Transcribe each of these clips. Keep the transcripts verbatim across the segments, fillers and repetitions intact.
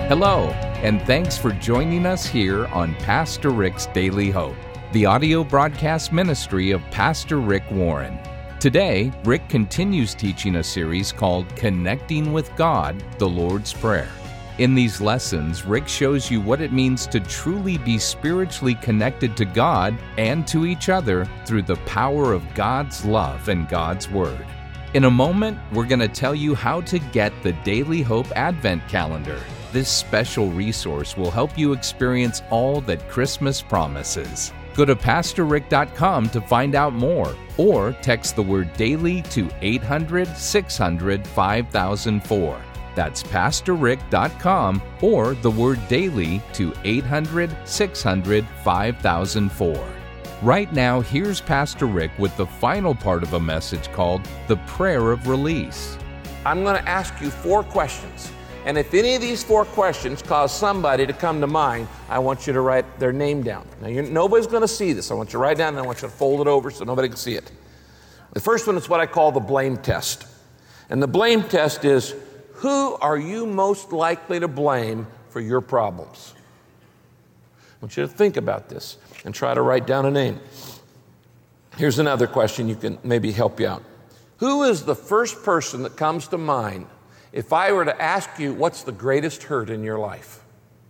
Hello, and thanks for joining us here on Pastor Rick's Daily Hope, the audio broadcast ministry of Pastor Rick Warren. Today, Rick continues teaching a series called Connecting with God, the Lord's Prayer. In these lessons, Rick shows you what it means to truly be spiritually connected to God and to each other through the power of God's love and God's Word. In a moment, we're going to tell you how to get the Daily Hope Advent Calendar. This special resource will help you experience all that Christmas promises. Go to pastor rick dot com to find out more, or text the word DAILY to eight hundred, six hundred, five thousand four. That's pastor rick dot com or the word DAILY to eight hundred, six hundred, five thousand four. Right now, here's Pastor Rick with the final part of a message called The Prayer of Release. I'm going to ask you four questions. And if any of these four questions cause somebody to come to mind, I want you to write their name down. Now, you're, nobody's going to see this. I want you to write it down, and I want you to fold it over so nobody can see it. The first one is what I call the blame test. And the blame test is, who are you most likely to blame for your problems? I want you to think about this and try to write down a name. Here's another question you can maybe help you out. Who is the first person that comes to mind if I were to ask you what's the greatest hurt in your life?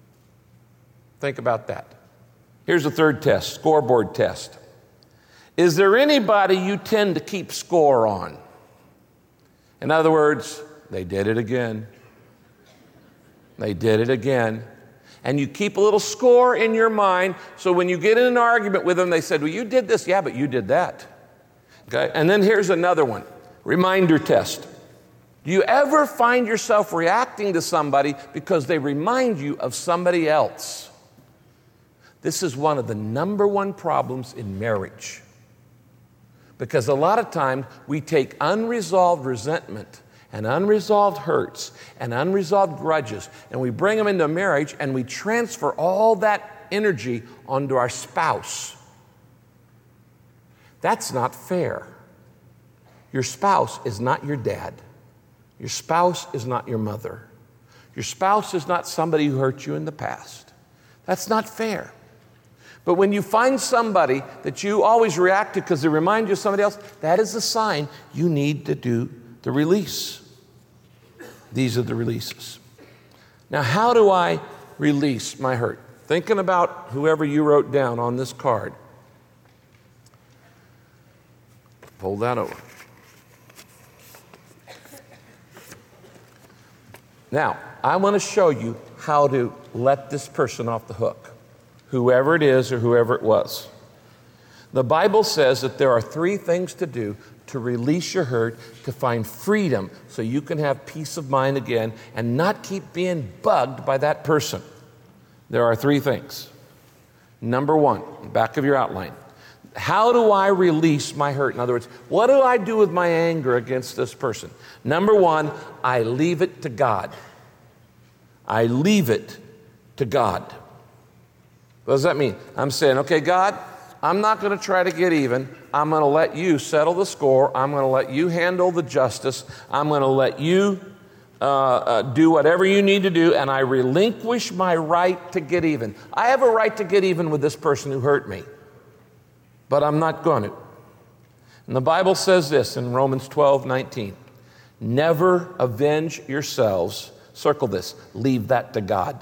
Think about that. Here's the third test, scoreboard test. Is there anybody you tend to keep score on? In other words, they did it again. They did it again. And you keep a little score in your mind, so when you get in an argument with them, they said, well, you did this. Yeah, but you did that. Okay? And then here's another one, reminder test. Do you ever find yourself reacting to somebody because they remind you of somebody else? This is one of the number one problems in marriage. Because a lot of times we take unresolved resentment and unresolved hurts and unresolved grudges, and we bring them into marriage and we transfer all that energy onto our spouse. That's not fair. Your spouse is not your dad. Your spouse is not your mother. Your spouse is not somebody who hurt you in the past. That's not fair. But when you find somebody that you always react to because they remind you of somebody else, that is a sign you need to do the release. These are the releases. Now, how do I release my hurt? Thinking about whoever you wrote down on this card. Fold that over. Now, I want to show you how to let this person off the hook, whoever it is or whoever it was. The Bible says that there are three things to do to release your hurt, to find freedom so you can have peace of mind again and not keep being bugged by that person. There are three things. Number one, back of your outline. How do I release my hurt? In other words, what do I do with my anger against this person? Number one, I leave it to God. I leave it to God. What does that mean? I'm saying, okay, God, I'm not going to try to get even. I'm going to let you settle the score. I'm going to let you handle the justice. I'm going to let you uh, uh, do whatever you need to do, and I relinquish my right to get even. I have a right to get even with this person who hurt me, but I'm not going to. And the Bible says this in Romans twelve nineteen. Never avenge yourselves. Circle this. Leave that to God.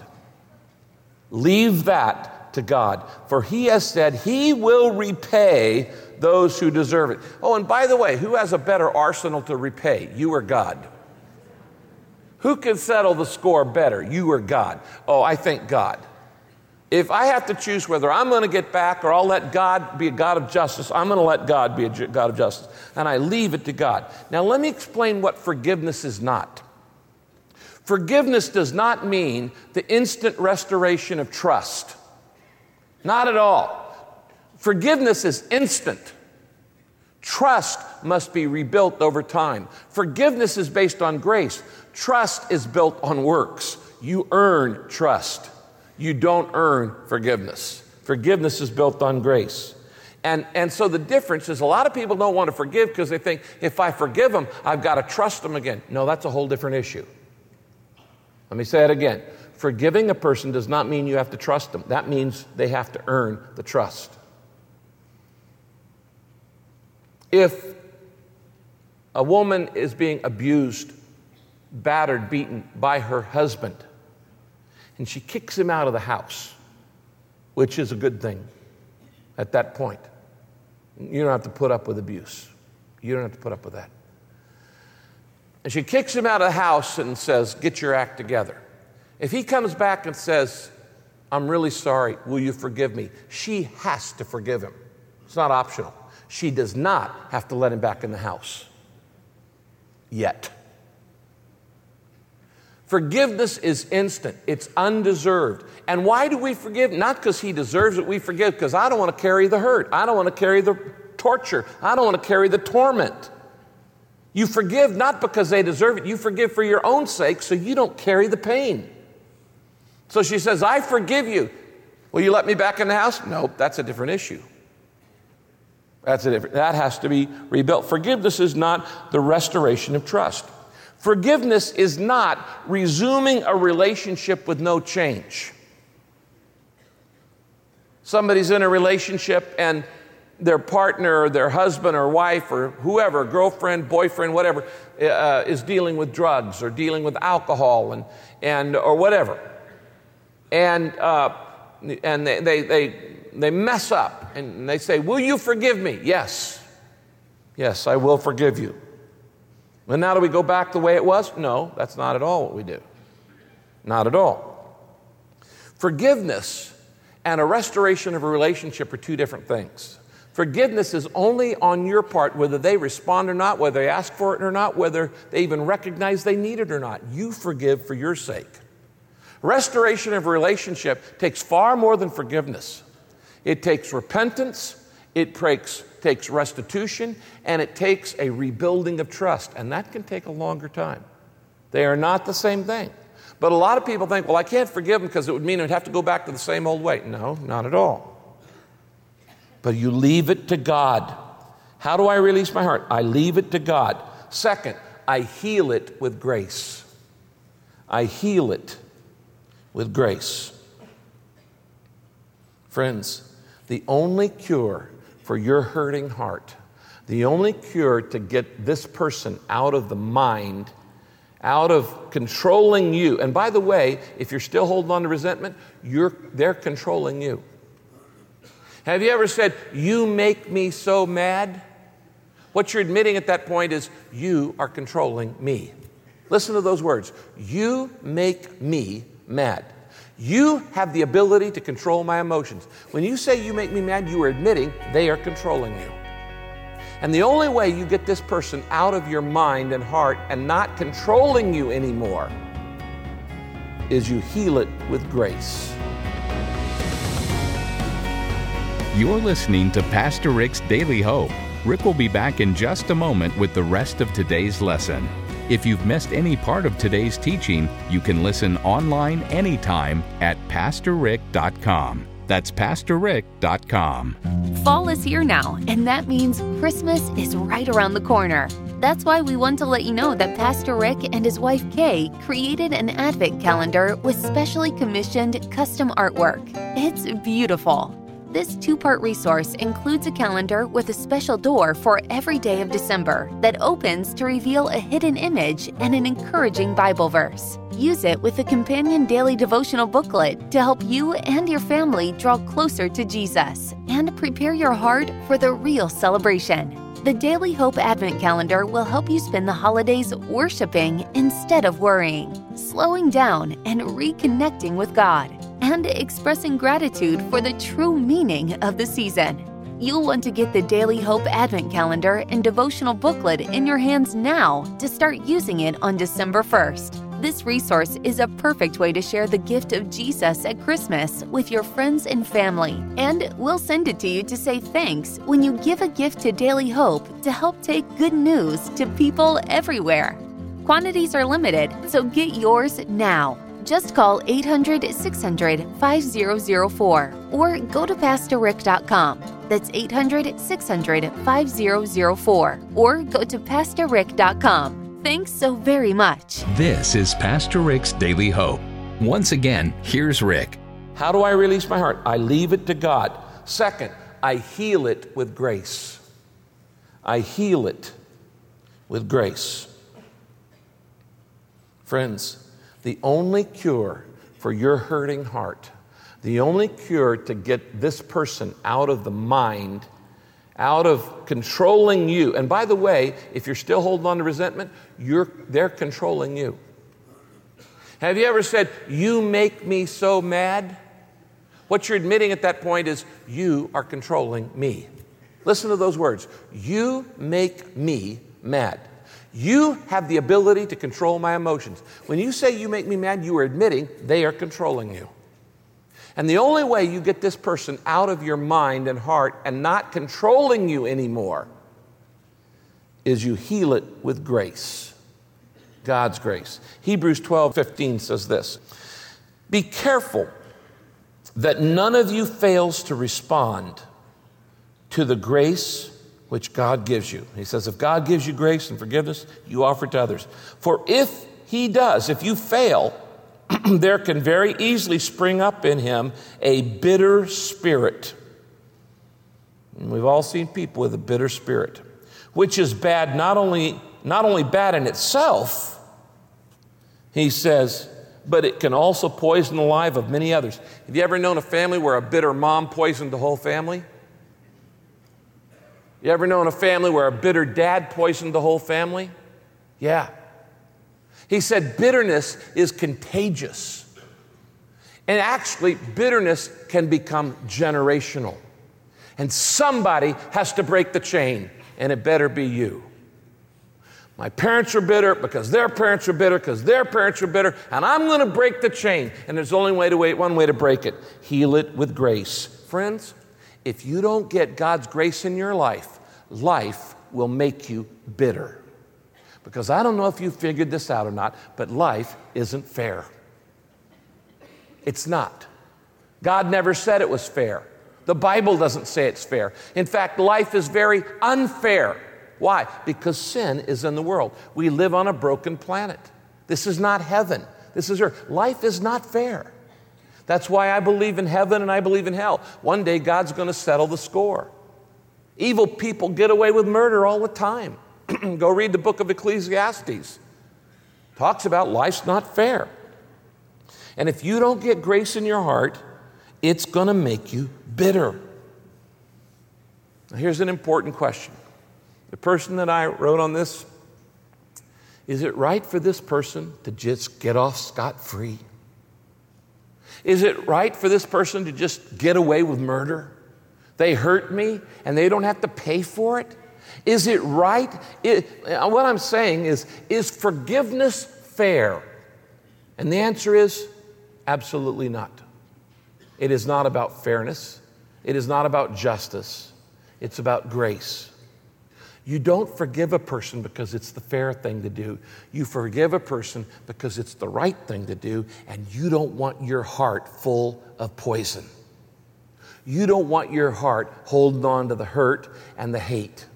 Leave that to God. For he has said he will repay those who deserve it. Oh, and by the way, who has a better arsenal to repay? You or God? Who can settle the score better? You or God? Oh, I think God. If I have to choose whether I'm going to get back or I'll let God be a God of justice, I'm going to let God be a God of justice. And I leave it to God. Now, let me explain what forgiveness is not. Forgiveness does not mean the instant restoration of trust. Not at all. Forgiveness is instant. Trust must be rebuilt over time. Forgiveness is based on grace. Trust is built on works. You earn trust. You don't earn forgiveness. Forgiveness is built on grace. And, and so the difference is a lot of people don't want to forgive because they think, if I forgive them, I've got to trust them again. No, that's a whole different issue. Let me say it again. Forgiving a person does not mean you have to trust them. That means they have to earn the trust. If a woman is being abused, battered, beaten by her husband, and she kicks him out of the house, which is a good thing at that point, you don't have to put up with abuse. You don't have to put up with that. And she kicks him out of the house and says, get your act together. If he comes back and says, I'm really sorry, will you forgive me? She has to forgive him. It's not optional. She does not have to let him back in the house. Yet. Forgiveness is instant. It's undeserved. And why do we forgive? Not because he deserves it. We forgive because I don't want to carry the hurt. I don't want to carry the torture. I don't want to carry the torment. You forgive not because they deserve it. You forgive for your own sake so you don't carry the pain. So she says, I forgive you. Will you let me back in the house? Nope, that's a different issue. That's a different, that has to be rebuilt. Forgiveness is not the restoration of trust. Forgiveness is not resuming a relationship with no change. Somebody's in a relationship and their partner or their husband or wife or whoever, girlfriend, boyfriend, whatever, uh, is dealing with drugs or dealing with alcohol and, and or whatever. And, uh, and they, they, they, they mess up and they say, will you forgive me? Yes. Yes, I will forgive you. And now do we go back the way it was? No, that's not at all what we do. Not at all. Forgiveness and a restoration of a relationship are two different things. Forgiveness is only on your part, whether they respond or not, whether they ask for it or not, whether they even recognize they need it or not. You forgive for your sake. Restoration of a relationship takes far more than forgiveness. It takes repentance, it takes, takes restitution, and it takes a rebuilding of trust. And that can take a longer time. They are not the same thing. But a lot of people think, well, I can't forgive them because it would mean I'd have to go back to the same old way. No, not at all. But you leave it to God. How do I release my heart? I leave it to God. Second, I heal it with grace. I heal it with grace. Friends, the only cure for your hurting heart, the only cure to get this person out of the mind, out of controlling you, and by the way, if you're still holding on to resentment, you're, they're controlling you. Have you ever said, you make me so mad? What you're admitting at that point is, you are controlling me. Listen to those words. You make me mad. You have the ability to control my emotions. When you say you make me mad, you are admitting they are controlling you. And the only way you get this person out of your mind and heart and not controlling you anymore is you heal it with grace. You're listening to Pastor Rick's Daily Hope. Rick will be back in just a moment with the rest of today's lesson. If you've missed any part of today's teaching, you can listen online anytime at pastor rick dot com. That's pastor rick dot com. Fall is here now, and that means Christmas is right around the corner. That's why we want to let you know that Pastor Rick and his wife Kay created an Advent calendar with specially commissioned custom artwork. It's beautiful. This two-part resource includes a calendar with a special door for every day of December that opens to reveal a hidden image and an encouraging Bible verse. Use it with a companion daily devotional booklet to help you and your family draw closer to Jesus and prepare your heart for the real celebration. The Daily Hope Advent Calendar will help you spend the holidays worshiping instead of worrying, slowing down and reconnecting with God, and expressing gratitude for the true meaning of the season. You'll want to get the Daily Hope Advent Calendar and devotional booklet in your hands now to start using it on December first. This resource is a perfect way to share the gift of Jesus at Christmas with your friends and family. And we'll send it to you to say thanks when you give a gift to Daily Hope to help take good news to people everywhere. Quantities are limited, so get yours now. Just call eight hundred, six hundred, five zero zero four or go to pastor rick dot com. That's eight hundred, six hundred, five zero zero four or go to pastor rick dot com. Thanks so very much. This is Pastor Rick's Daily Hope. Once again, here's Rick. How do I release my heart? I leave it to God. Second, I heal it with grace. I heal it with grace. Friends, the only cure for your hurting heart, the only cure to get this person out of the mind, out of controlling you. And by the way, if you're still holding on to resentment, you're, they're controlling you. Have you ever said, "You make me so mad"? What you're admitting at that point is, you are controlling me. Listen to those words. You make me mad. You have the ability to control my emotions. When you say you make me mad, you are admitting they are controlling you. And the only way you get this person out of your mind and heart and not controlling you anymore is you heal it with grace. God's grace. Hebrews twelve fifteen says this, "Be careful that none of you fails to respond to the grace which God gives you." He says, if God gives you grace and forgiveness, you offer it to others. For if he does, if you fail, there can very easily spring up in him a bitter spirit. And we've all seen people with a bitter spirit, which is bad, not only, not only bad in itself, he says, but it can also poison the life of many others. Have you ever known a family where a bitter mom poisoned the whole family? You ever known a family where a bitter dad poisoned the whole family? Yeah. He said bitterness is contagious. And actually, bitterness can become generational. And somebody has to break the chain, and it better be you. My parents are bitter because their parents are bitter because their parents are bitter, and I'm going to break the chain. And there's only way to wait, one way to break it. Heal it with grace. Friends, if you don't get God's grace in your life, life will make you bitter. Because I don't know if you figured this out or not, but life isn't fair. It's not. God never said it was fair. The Bible doesn't say it's fair. In fact, life is very unfair. Why? Because sin is in the world. We live on a broken planet. This is not heaven. This is earth. Life is not fair. That's why I believe in heaven and I believe in hell. One day God's going to settle the score. Evil people get away with murder all the time. Go read the book of Ecclesiastes. Talks about life's not fair. And if you don't get grace in your heart, it's going to make you bitter. Now, here's an important question. The person that I wrote on this, is it right for this person to just get off scot-free? Is it right for this person to just get away with murder? They hurt me and they don't have to pay for it? Is it right? It, what I'm saying is, is forgiveness fair? And the answer is absolutely not. It is not about fairness. It is not about justice. It's about grace. You don't forgive a person because it's the fair thing to do. You forgive a person because it's the right thing to do, and you don't want your heart full of poison. You don't want your heart holding on to the hurt and the hate.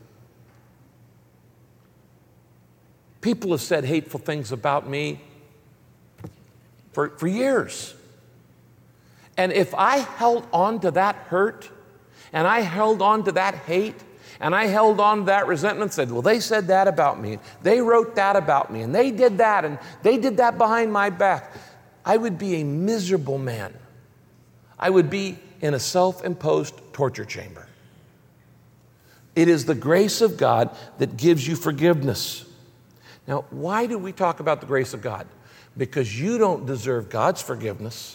People have said hateful things about me for, for years. And if I held on to that hurt, and I held on to that hate, and I held on to that resentment and said, well, they said that about me. They wrote that about me. And they did that. And they did that behind my back. I would be a miserable man. I would be in a self-imposed torture chamber. It is the grace of God that gives you forgiveness. Now, why do we talk about the grace of God? Because you don't deserve God's forgiveness.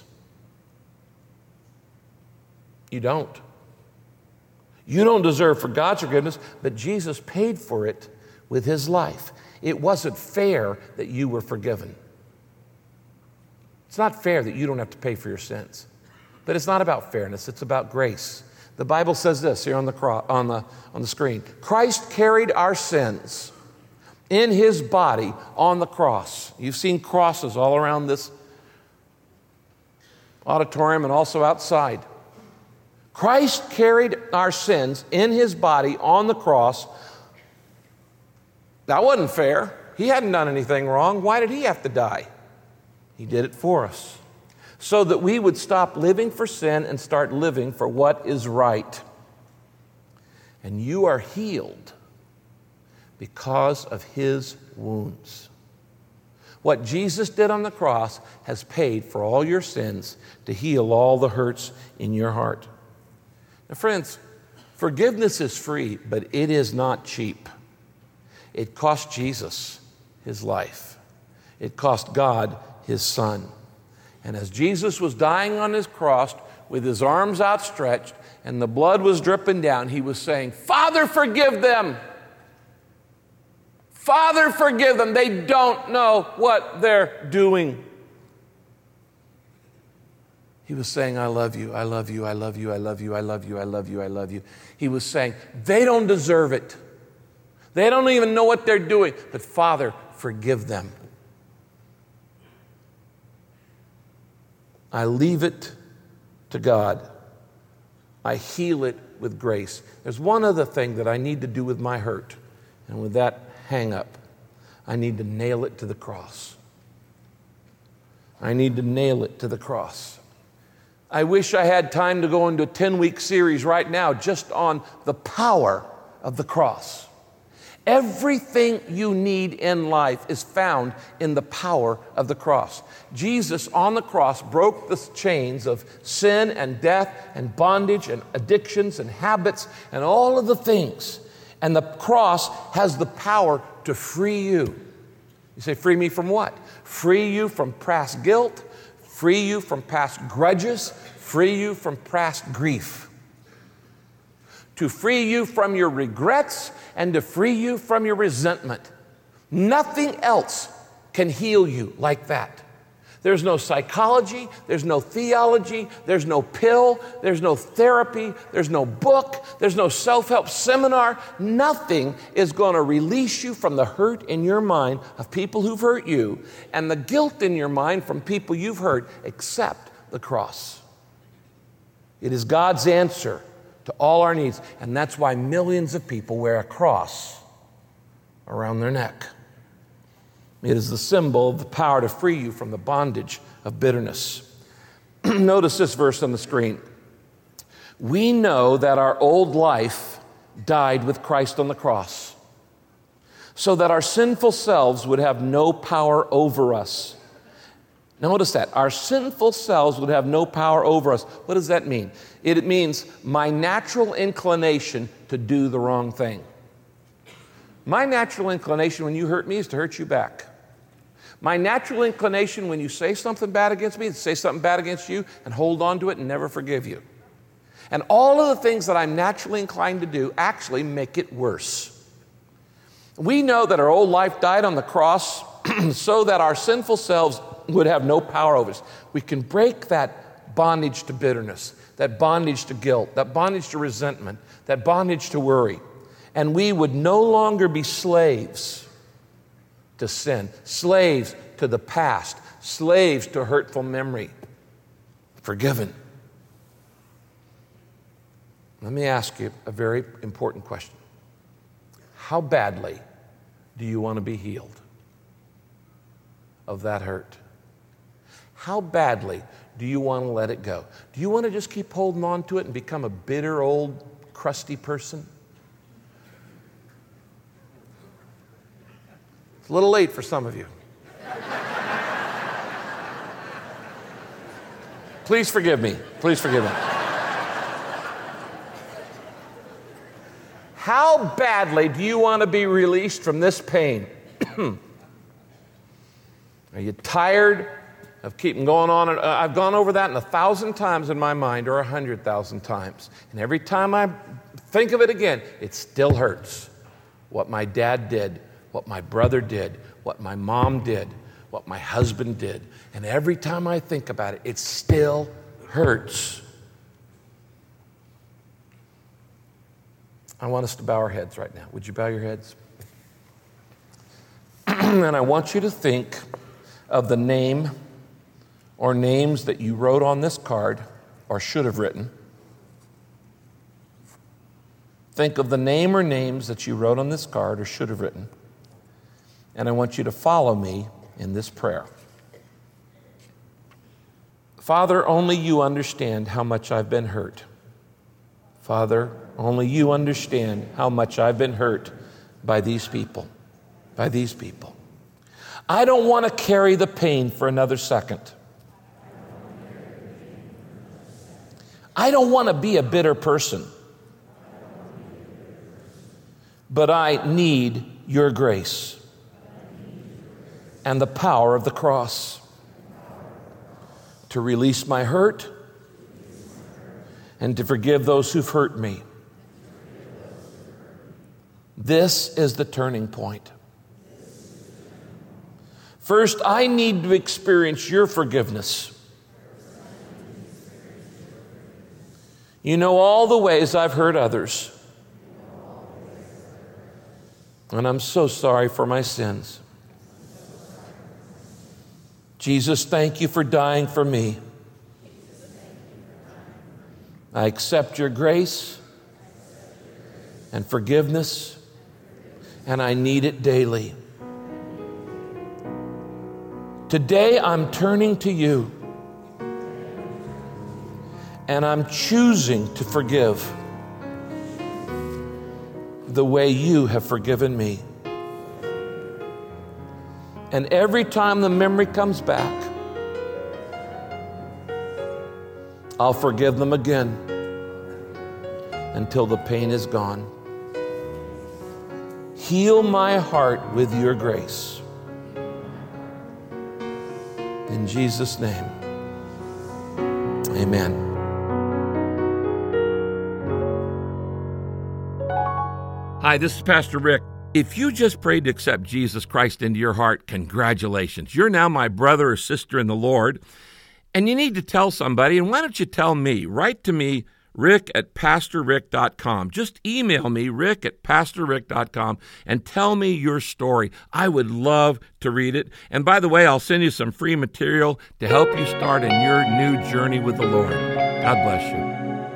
You don't. You don't deserve for God's forgiveness, but Jesus paid for it with his life. It wasn't fair that you were forgiven. It's not fair that you don't have to pay for your sins. But it's not about fairness, it's about grace. The Bible says this here on the cro- on the on the screen. Christ carried our sins in his body on the cross. You've seen crosses all around this auditorium and also outside. Christ carried our sins in his body on the cross. That wasn't fair. He hadn't done anything wrong. Why did he have to die? He did it for us. so that we would stop living for sin and start living for what is right. And you are healed because of his wounds. What Jesus did on the cross has paid for all your sins to heal all the hurts in your heart. Now, friends, forgiveness is free, but it is not cheap. It cost Jesus his life. It cost God his son. And as Jesus was dying on his cross with his arms outstretched and the blood was dripping down, he was saying, Father, forgive them. Father, forgive them. They don't know what they're doing. He was saying, I love you, I love you, I love you, I love you, I love you, I love you, I love you. He was saying, they don't deserve it. They don't even know what they're doing. But Father, forgive them. I leave it to God. I heal it with grace. There's one other thing that I need to do with my hurt. And with that hang up, I need to nail it to the cross. I need to nail it to the cross. I wish I had time to go into a ten-week series right now just on the power of the cross. Everything you need in life is found in the power of the cross. Jesus on the cross broke the chains of sin and death and bondage and addictions and habits and all of the things. And the cross has the power to free you. You say, free me from what? Free you from past guilt, free you from past grudges, free you from past grief. To free you from your regrets and to free you from your resentment. Nothing else can heal you like that. There's no psychology, there's no theology, there's no pill, there's no therapy, there's no book, there's no self-help seminar. Nothing is going to release you from the hurt in your mind of people who've hurt you and the guilt in your mind from people you've hurt except the cross. It is God's answer to all our needs, and that's why millions of people wear a cross around their neck. It is the symbol of the power to free you from the bondage of bitterness. Notice this verse on the screen. We know that our old life died with Christ on the cross, so that our sinful selves would have no power over us. Notice that. Our sinful selves would have no power over us. What does that mean? It means my natural inclination to do the wrong thing. My natural inclination when you hurt me is to hurt you back. My natural inclination when you say something bad against me is to say something bad against you and hold on to it and never forgive you. And all of the things that I'm naturally inclined to do actually make it worse. We know that our old life died on the cross so that our sinful selves would have no power over us. We can break that bondage to bitterness, that bondage to guilt, that bondage to resentment, that bondage to worry. And we would no longer be slaves to sin, slaves to the past, slaves to hurtful memory. Forgiven. Let me ask you a very important question. How badly do you want to be healed of that hurt? How badly do you want to let it go? Do you want to just keep holding on to it and become a bitter, old, crusty person? It's a little late for some of you. Please forgive me. Please forgive me. How badly do you want to be released from this pain? Are you tired of keeping going on? I've gone over that in a thousand times in my mind, or a hundred thousand times. And every time I think of it again, it still hurts. What my dad did, what my brother did, what my mom did, what my husband did. And every time I think about it, it still hurts. I want us to bow our heads right now. Would you bow your heads? And I want you to think of the name or names that you wrote on this card or should have written. Think of the name or names that you wrote on this card or should have written. And I want you to follow me in this prayer. Father, only you understand how much I've been hurt. Father, only you understand how much I've been hurt by these people, by these people. I don't want to carry the pain for another second. I don't want to be a bitter person. But I need your grace and the power of the cross to release my hurt and to forgive those who've hurt me. This is the turning point. First, I need to experience your forgiveness. You know all the ways I've hurt others. And I'm so sorry for my sins. Jesus, thank you for dying for me. I accept your grace and forgiveness, and I need it daily. Today I'm turning to you, and I'm choosing to forgive the way you have forgiven me. And every time the memory comes back, I'll forgive them again until the pain is gone. Heal my heart with your grace. In Jesus' name, amen. Hi, this is Pastor Rick. If you just prayed to accept Jesus Christ into your heart, congratulations. You're now my brother or sister in the Lord, and you need to tell somebody. And why don't you tell me? Write to me, rick at pastor rick dot com. Just email me, rick at pastor rick dot com, and tell me your story. I would love to read it. And by the way, I'll send you some free material to help you start in your new journey with the Lord. God bless you.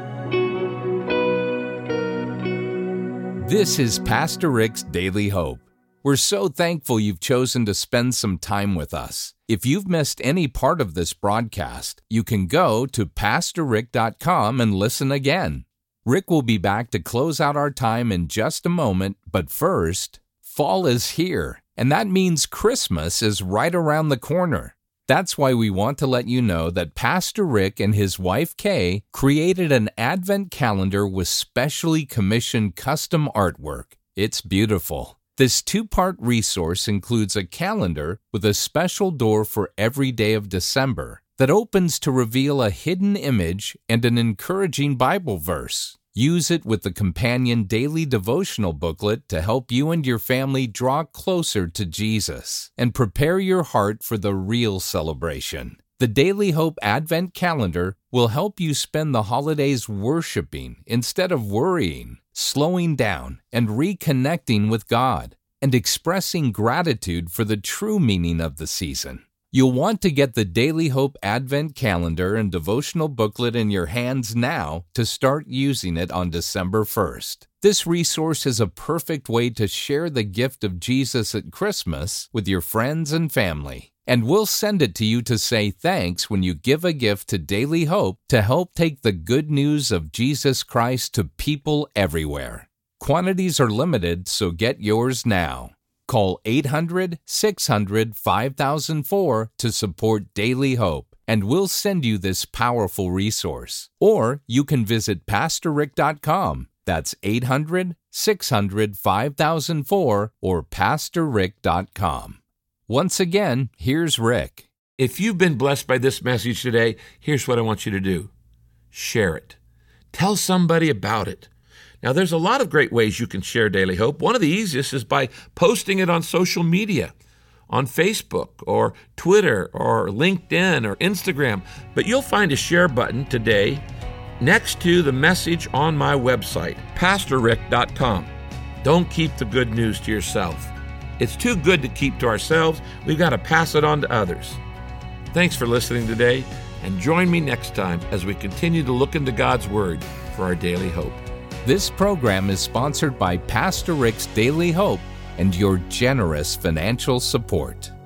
This is Pastor Rick's Daily Hope. We're so thankful you've chosen to spend some time with us. If you've missed any part of this broadcast, you can go to pastor rick dot com and listen again. Rick will be back to close out our time in just a moment, but first, fall is here, and that means Christmas is right around the corner. That's why we want to let you know that Pastor Rick and his wife Kay created an Advent calendar with specially commissioned custom artwork. It's beautiful. This two-part resource includes a calendar with a special door for every day of December that opens to reveal a hidden image and an encouraging Bible verse. Use it with the companion daily devotional booklet to help you and your family draw closer to Jesus and prepare your heart for the real celebration. The Daily Hope Advent Calendar will help you spend the holidays worshiping instead of worrying, slowing down, and reconnecting with God, and expressing gratitude for the true meaning of the season. You'll want to get the Daily Hope Advent Calendar and devotional booklet in your hands now to start using it on December first. This resource is a perfect way to share the gift of Jesus at Christmas with your friends and family. And we'll send it to you to say thanks when you give a gift to Daily Hope to help take the good news of Jesus Christ to people everywhere. Quantities are limited, so get yours now. Call eight hundred, six hundred, five thousand four to support Daily Hope, and we'll send you this powerful resource. Or you can visit pastor rick dot com. That's eight hundred, six hundred, five thousand four or pastor rick dot com. Once again, here's Rick. If you've been blessed by this message today, here's what I want you to do. Share it. Tell somebody about it. Now, there's a lot of great ways you can share Daily Hope. One of the easiest is by posting it on social media, on Facebook or Twitter or LinkedIn or Instagram. But you'll find a share button today next to the message on my website, pastor rick dot com. Don't keep the good news to yourself. It's too good to keep to ourselves. We've got to pass it on to others. Thanks for listening today, and join me next time as we continue to look into God's Word for our daily hope. This program is sponsored by Pastor Rick's Daily Hope and your generous financial support.